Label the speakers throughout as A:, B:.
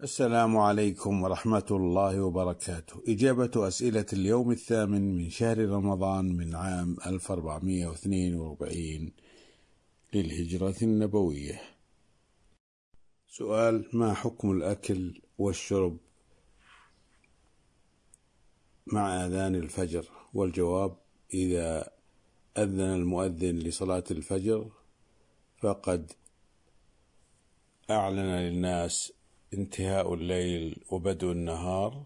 A: السلام عليكم ورحمة الله وبركاته. إجابة أسئلة اليوم 8 من شهر رمضان من عام 1442 للهجرة النبوية. سؤال: ما حكم الأكل والشرب مع أذان الفجر؟ والجواب: إذا أذن المؤذن لصلاة الفجر فقد أعلن للناس انتهاء الليل وبدء النهار،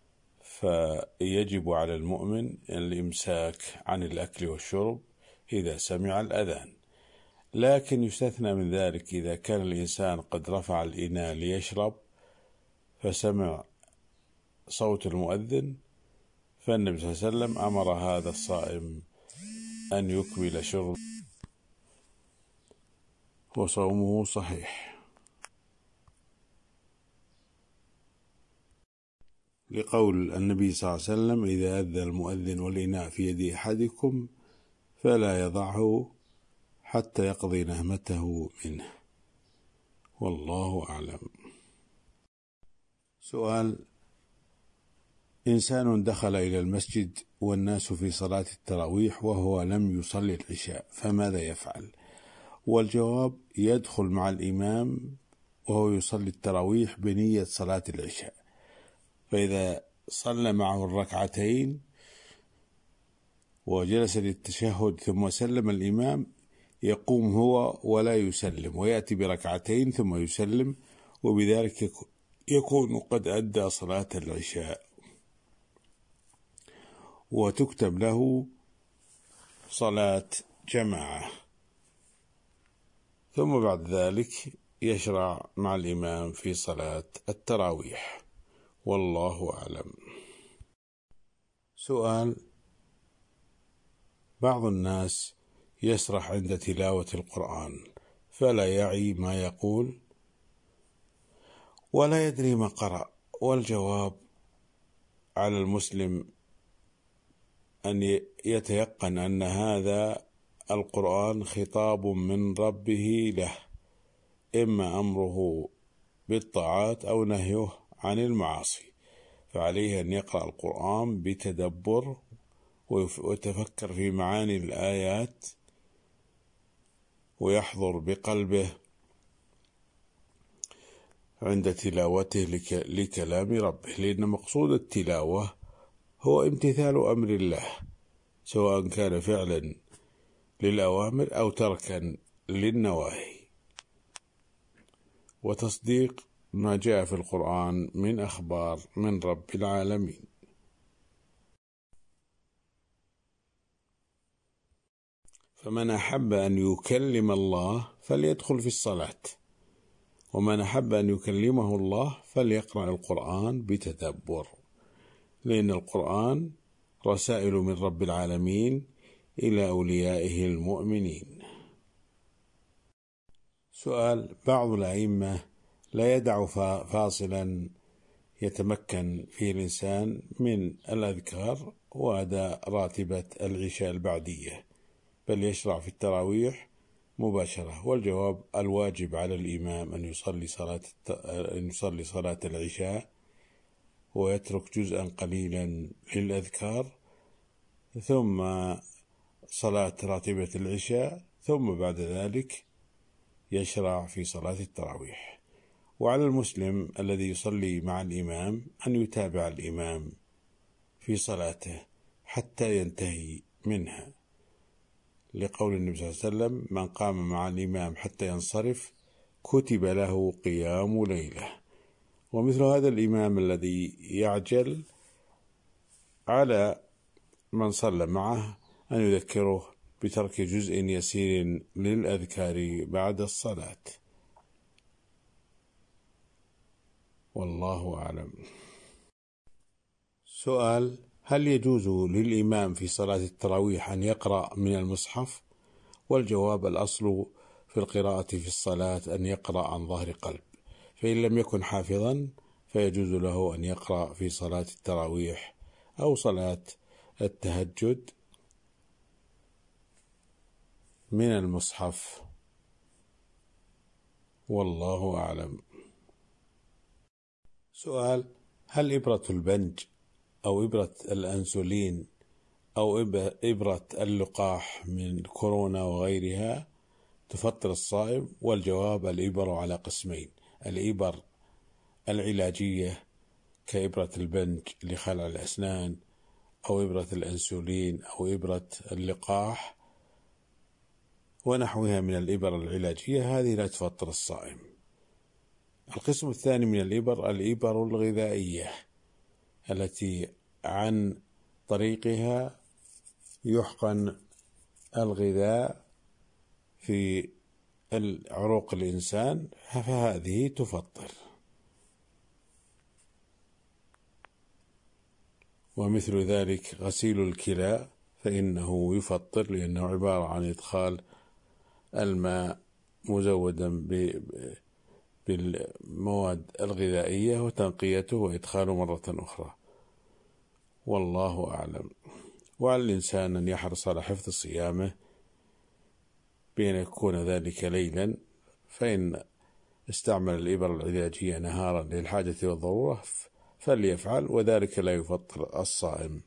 A: فيجب على المؤمن الإمساك عن الأكل والشرب إذا سمع الأذان، لكن يستثنى من ذلك إذا كان الإنسان قد رفع الإناء ليشرب فسمع صوت المؤذن، فالنبي صلى الله عليه وسلم أمر هذا الصائم أن يكمل شرب وصومه صحيح، لقول النبي صلى الله عليه وسلم: إذا أذن المؤذن والإناء في يد أحدكم فلا يضعه حتى يقضي نهمته منه، والله أعلم. سؤال: إنسان دخل إلى المسجد والناس في صلاة التراويح وهو لم يصلي العشاء، فماذا يفعل؟ والجواب: يدخل مع الإمام وهو يصلي التراويح بنية صلاة العشاء، فإذا صلى معه الركعتين وجلس للتشهد ثم سلم الإمام يقوم هو ولا يسلم، ويأتي بركعتين ثم يسلم، وبذلك يكون قد أدى صلاة العشاء، وتكتب له صلاة جماعة، ثم بعد ذلك يشرع مع الإمام في صلاة التراويح، والله أعلم. سؤال: بعض الناس يسرح عند تلاوة القرآن فلا يعي ما يقول ولا يدري ما قرأ، والجواب: على المسلم أن يتيقن أن هذا القرآن خطاب من ربه له، إما أمره بالطاعات أو نهيه عن المعاصي، فعليه أن يقرأ القرآن بتدبر ويتفكر في معاني الآيات ويحضر بقلبه عند تلاوته لكلام ربه، لأن مقصود التلاوة هو امتثال أمر الله، سواء كان فعلا للأوامر أو تركا للنواهي، وتصديق ما جاء في القرآن من أخبار من رب العالمين. فمن أحب أن يكلم الله فليدخل في الصلاة، ومن أحب أن يكلمه الله فليقرأ القرآن بتدبر، لأن القرآن رسائل من رب العالمين إلى أوليائه المؤمنين. سؤال: بعض الأئمة لا يدع فاصلا يتمكن فيه الإنسان من الأذكار وأداء راتبة العشاء البعدية، بل يشرع في التراويح مباشرة، والجواب: الواجب على الإمام أن يصلي صلاة العشاء ويترك جزءا قليلا للأذكار، ثم صلاة راتبة العشاء، ثم بعد ذلك يشرع في صلاة التراويح. وعلى المسلم الذي يصلي مع الإمام أن يتابع الإمام في صلاته حتى ينتهي منها، لقول النبي صلى الله عليه وسلم: من قام مع الإمام حتى ينصرف كتب له قيام ليلة. ومثل هذا الإمام الذي يعجل على من صلى معه أن يذكره بترك جزء يسير للأذكار بعد الصلاة، والله أعلم. سؤال: هل يجوز للإمام في صلاة التراويح أن يقرأ من المصحف؟ والجواب: الأصل في القراءة في الصلاة أن يقرأ عن ظهر قلب، فإن لم يكن حافظا فيجوز له أن يقرأ في صلاة التراويح أو صلاة التهجد من المصحف، والله أعلم. سؤال: هل إبرة البنج أو إبرة الأنسولين أو إبرة اللقاح من كورونا وغيرها تفطر الصائم؟ والجواب: الإبر على قسمين: الإبر العلاجية كإبرة البنج لخلع الأسنان، أو إبرة الأنسولين، أو إبرة اللقاح ونحوها من الإبر العلاجية، هذه لا تفطر الصائم. القسم الثاني من الإبر الغذائية التي عن طريقها يحقن الغذاء في عروق الإنسان، فهذه تفطر. ومثل ذلك غسيل الكلى فإنه يفطر، لأنه عبارة عن إدخال الماء مزودا بالمواد الغذائية وتنقيته وإدخاله مرة أخرى، والله أعلم. وعلى الإنسان أن يحرص على حفظ صيامه بأن يكون ذلك ليلا، فإن استعمل الإبر العلاجية نهارا للحاجة والضرورة فليفعل، وذلك لا يفطر الصائم.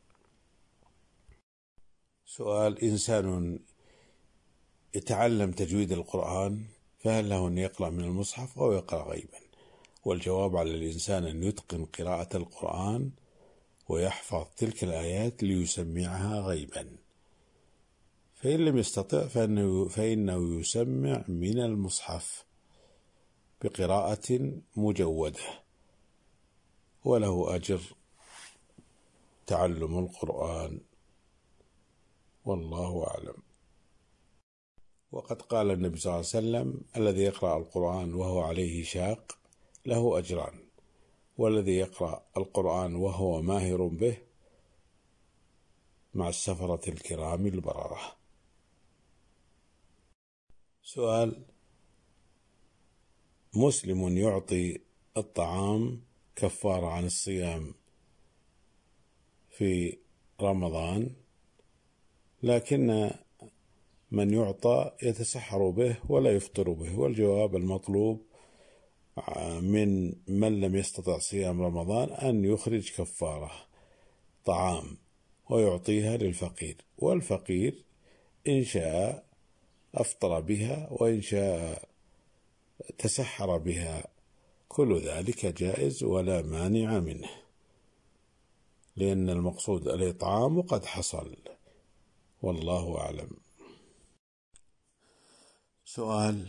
A: سؤال: إنسان يتعلم تجويد القرآن، فهل له أن يقرأ من المصحف أو يقرأ غيبا؟ والجواب: على الإنسان أن يتقن قراءة القرآن ويحفظ تلك الآيات ليسمعها غيبا، فإن لم يستطع فإنه يسمع من المصحف بقراءة مجودة، وله أجر تعلم القرآن، والله أعلم. وقد قال النبي صلى الله عليه وسلم: الذي يقرأ القرآن وهو عليه شاق له أجران، والذي يقرأ القرآن وهو ماهر به مع السفرة الكرام البررة. سؤال: مسلم يعطي الطعام كفارة عن الصيام في رمضان، لكن من يعطى يتسحر به ولا يفطر به، والجواب: المطلوب من لم يستطع صيام رمضان أن يخرج كفارة طعام ويعطيها للفقير، والفقير إن شاء أفطر بها وإن شاء تسحر بها، كل ذلك جائز ولا مانع منه، لأن المقصود الإطعام قد حصل، والله أعلم. سؤال: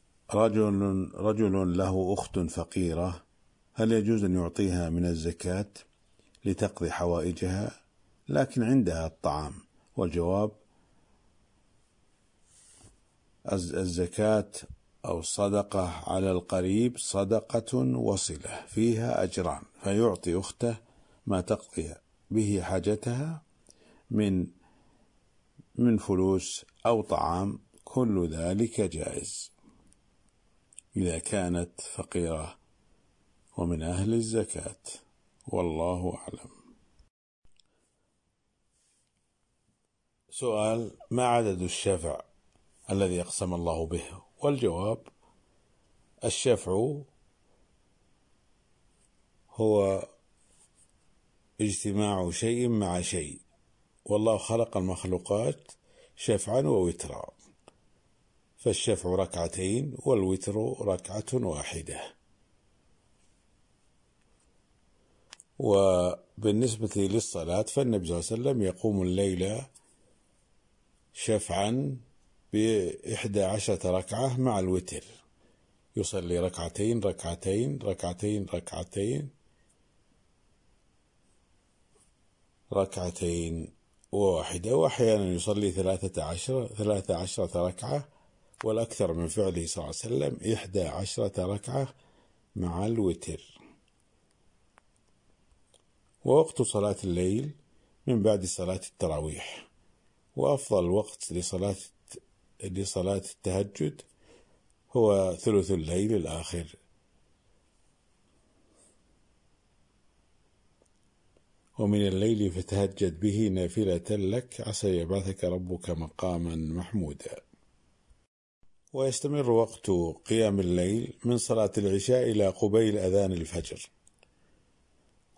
A: رجل له أخت فقيرة، هل يجوز أن يعطيها من الزكاة لتقضي حوائجها لكن عندها الطعام؟ والجواب: الزكاة أو الصدقة على القريب صدقة وصلة فيها أجران، فيعطي أخته ما تقضي به حاجتها من فلوس أو طعام، كل ذلك جائز إذا كانت فقيرة ومن أهل الزكاة، والله أعلم. سؤال: ما عدد الشفع الذي أقسم الله به؟ والجواب: الشفع هو اجتماع شيء مع شيء، والله خلق المخلوقات شفعا ووترا، فالشفع ركعتين والوتر ركعة واحدة. وبالنسبة للصلاة فالنبي صلى الله عليه وسلم يقوم الليل شفعا ب11 ركعة مع الوتر، يصلي ركعتين ركعتين ركعتين ركعتين ركعتين واحدة، وأحيانا يصلي 13 ركعة، والأكثر من فعله صلى الله عليه وسلم 11 ركعة مع الوتر. ووقت صلاة الليل من بعد صلاة التراويح، وأفضل وقت لصلاة التهجد هو ثلث الليل الآخر. ومن الليل فتهجد به نافلة لك عسى يبعثك ربك مقاما محمودا. ويستمر وقت قيام الليل من صلاة العشاء إلى قبيل أذان الفجر،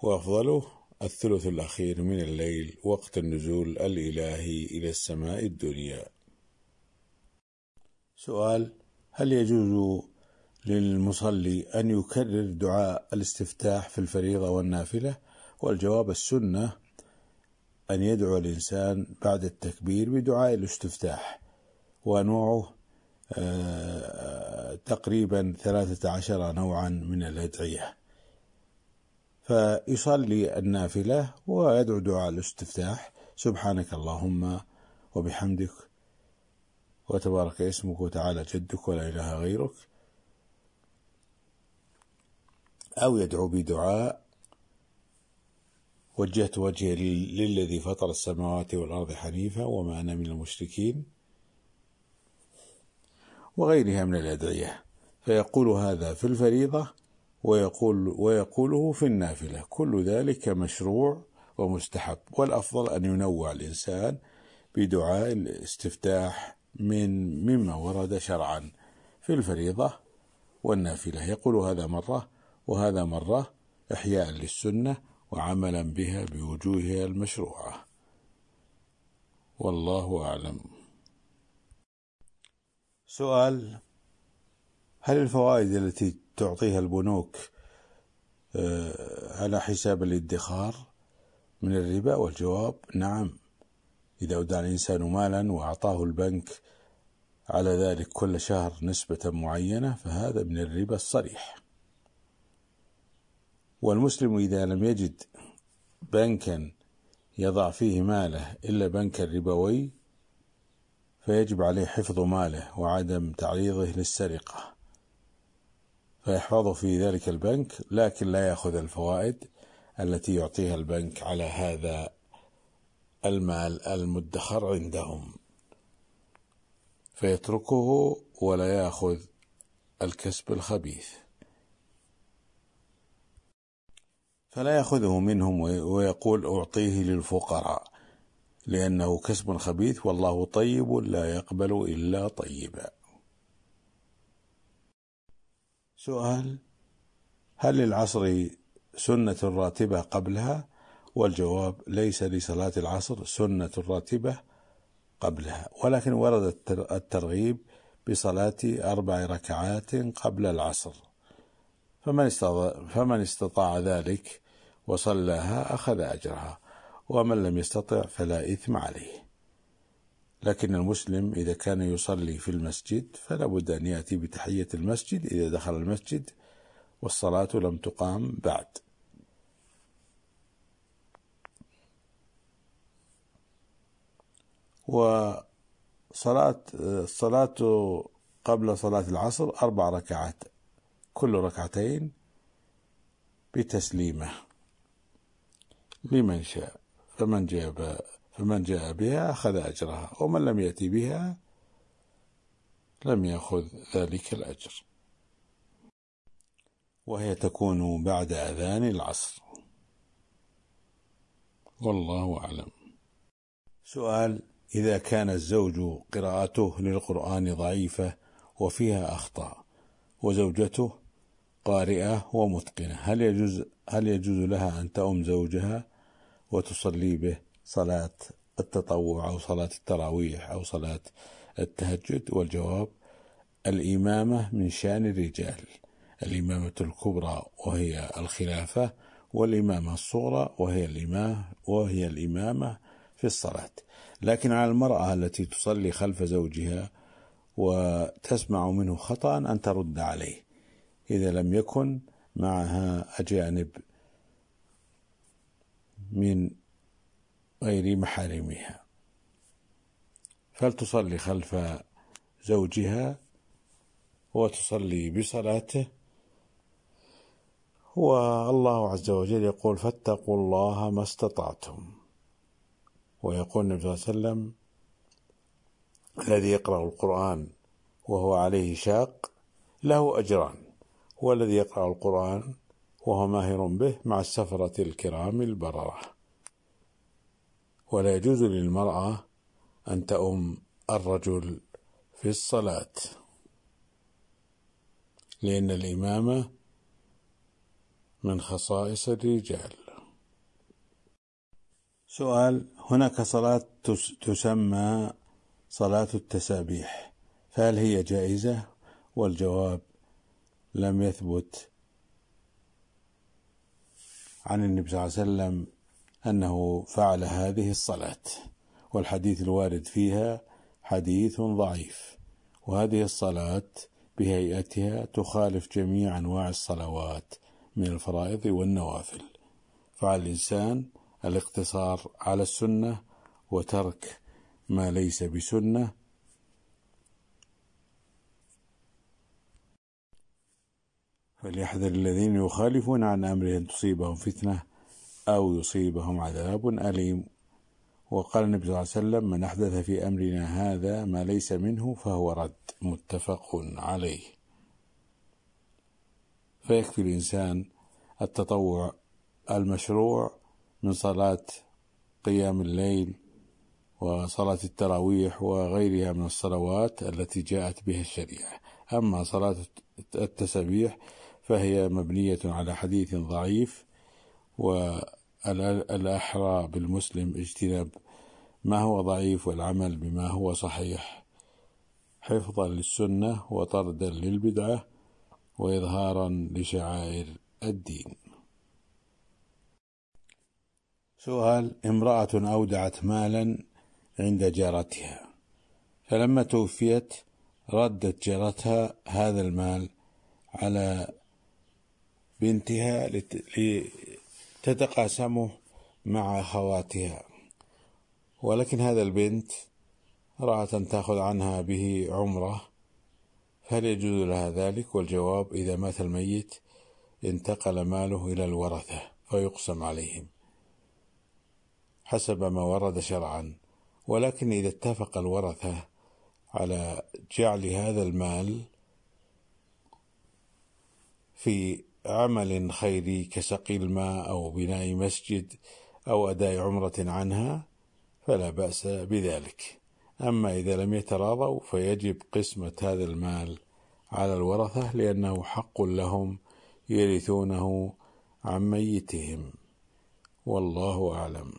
A: وأفضله الثلث الأخير من الليل وقت النزول الإلهي إلى السماء الدنيا. سؤال: هل يجوز للمصلي أن يكرر دعاء الاستفتاح في الفريضة والنافلة؟ والجواب: السنة أن يدعو الإنسان بعد التكبير بدعاء الاستفتاح، وأنواعه تقريبا 13 نوعا من الأدعية، فيصلي النافلة ويدعو دعاء الاستفتاح: سبحانك اللهم وبحمدك وتبارك اسمك وتعالى جدك ولا إله غيرك، أو يدعو بدعاء: وجهت وجهي للذي فطر السماوات والأرض حنيفا وما أنا من المشركين، وغيرها من الأدعية. فيقول هذا في الفريضة ويقوله في النافلة. كل ذلك مشروع ومستحب، والأفضل أن ينوع الإنسان بدعاء الاستفتاح مما ورد شرعا في الفريضة والنافلة. يقول هذا مرة وهذا مرة، إحياء للسنة وعملا بها بوجوهها المشروعة، والله أعلم. سؤال: هل الفوائد التي تعطيها البنوك على حساب الادخار من الربا؟ والجواب: نعم، إذا أودع الإنسان مالا وأعطاه البنك على ذلك كل شهر نسبة معينة فهذا من الربا الصريح. والمسلم إذا لم يجد بنكا يضع فيه ماله إلا بنكا ربوي فيجب عليه حفظ ماله وعدم تعريضه للسرقة، فيحفظه في ذلك البنك، لكن لا يأخذ الفوائد التي يعطيها البنك على هذا المال المدخر عندهم، فيتركه ولا يأخذ الكسب الخبيث، فلا يأخذه منهم ويقول أعطيه للفقراء، لأنه كسب خبيث، والله طيب لا يقبل إلا طيبا. سؤال: هل للعصر سنة راتبة قبلها؟ والجواب: ليس لصلاة العصر سنة راتبة قبلها، ولكن ورد الترغيب بصلاة 4 ركعات قبل العصر، فمن استطاع ذلك وصلاها أخذ أجرها، ومن لم يستطع فلا إثم عليه. لكن المسلم إذا كان يصلي في المسجد فلا بد أن يأتي بتحية المسجد إذا دخل المسجد والصلاة لم تقام بعد. الصلاة قبل صلاة العصر 4 ركعات، كل ركعتين بتسليمة لمن شاء، فمن جاء بها أخذ أجرها، ومن لم يأتي بها لم يأخذ ذلك الأجر، وهي تكون بعد أذان العصر، والله أعلم. سؤال: إذا كان الزوج قراءته للقرآن ضعيفة وفيها أخطاء وزوجته قارئة ومتقنة، هل يجوز لها أن تؤم زوجها وتصلي به صلاة التطوع أو صلاة التراويح أو صلاة التهجد؟ والجواب: الإمامة من شأن الرجال، الإمامة الكبرى وهي الخلافة، والإمامة الصغرى وهي الإمامة في الصلاة. لكن على المرأة التي تصلي خلف زوجها وتسمع منه خطأ أن ترد عليه إذا لم يكن معها أجانب من غير محارمها، فلتصلي خلف زوجها وتصلي بصلاته. والله عز وجل يقول: فاتقوا الله ما استطعتم. ويقول النبي صلى الله عليه وسلم: الذي يقرأ القرآن وهو عليه شاق له أجران، والذي يقرأ القرآن وهو ماهر به مع السفرة الكرام البررة. ولا يجوز للمرأة أن تؤم الرجل في الصلاة، لأن الإمامة من خصائص الرجال. سؤال: هناك صلاة تسمى صلاة التسابيح، فهل هي جائزة؟ والجواب: لم يثبت عن النبي صلى الله عليه وسلم أنه فعل هذه الصلاة، والحديث الوارد فيها حديث ضعيف، وهذه الصلاة بهيئتها تخالف جميع أنواع الصلوات من الفرائض والنوافل، فعلى الإنسان الاقتصار على السنة وترك ما ليس بسنة. فليحذر الذين يخالفون عن أمره أن تصيبهم فتنة أو يصيبهم عذاب أليم. وقال النبي صلى الله عليه وسلم: من أحدث في أمرنا هذا ما ليس منه فهو رد. متفق عليه. فيكفي الإنسان التطوع المشروع من صلاة قيام الليل وصلاة التراويح وغيرها من الصلوات التي جاءت بها الشريعة. أما صلاة التسبيح فهي مبنية على حديث ضعيف، والأحرى بالمسلم اجتناب ما هو ضعيف والعمل بما هو صحيح، حفظا للسنة وطردا للبدعة وإظهارا لشعائر الدين. سؤال: امرأة أودعت مالا عند جارتها، فلما توفيت ردت جارتها هذا المال على بنتها لتتقاسمه مع أخواتها، ولكن هذا البنت رأت أن تأخذ عنها به عمرة، فهل يجوز لها ذلك؟ والجواب: إذا مات الميت انتقل ماله إلى الورثة فيقسم عليهم حسب ما ورد شرعا، ولكن إذا اتفق الورثة على جعل هذا المال في عمل خيري كسقي الماء أو بناء مسجد أو أداء عمرة عنها فلا بأس بذلك. أما إذا لم يتراضوا فيجب قسمة هذا المال على الورثة، لأنه حق لهم يرثونه عن ميتهم، والله أعلم.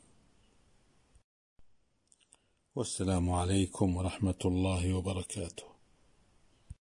A: والسلام عليكم ورحمة الله وبركاته.